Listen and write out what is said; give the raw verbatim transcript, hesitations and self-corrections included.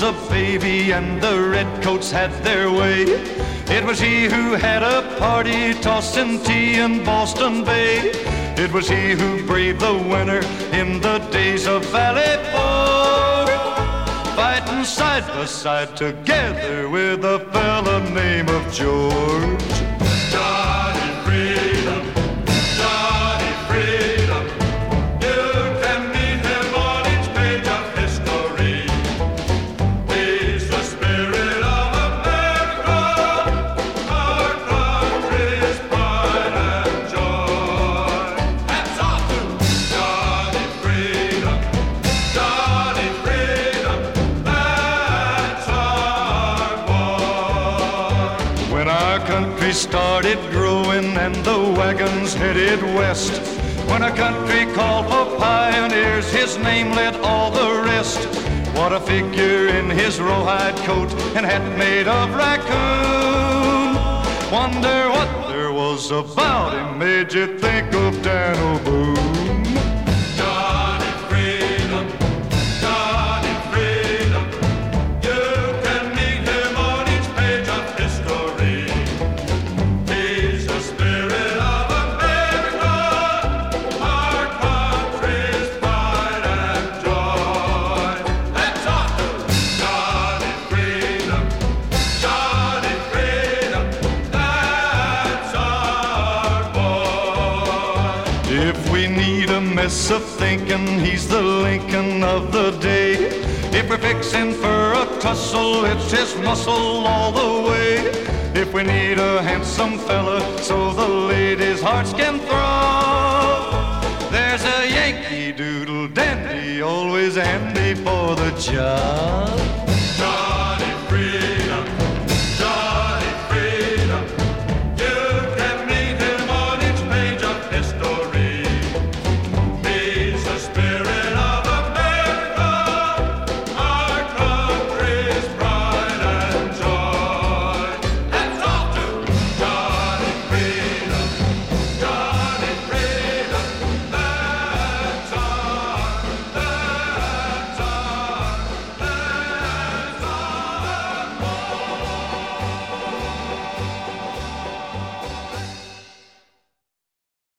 was a baby and the redcoats had their way. It was he who had a party tossing tea in Boston Bay. It was he who braved the winter in the days of Valley Forge, fighting side by side together with a fella named of George. Johnny Freedom, Johnny Freedom, you can meet him on each page of history. He's the spirit of America, our country's pride and joy. Hats off to Johnny Freedom, Johnny Freedom, that's our boy. When our country started growing and the wagons headed west, when our country called for pioneers, his name led all the rest. What a figure in his rawhide coat and hat made of raccoon. Wonder what there was about him made you think of Dan O'Boone. Johnny Freedom, Johnny Freedom, you can meet him on each page of history. He's the spirit of America, our country's pride and joy. That's off to Johnny Freedom, Johnny Freedom, that's our boy. If we need a mess of thinking, he's the Lincoln of the day. If we're fixing for a tussle, it's his muscle all the way. If we need a handsome fella so the ladies' hearts can throb, there's a Yankee Doodle dandy always handy for the job.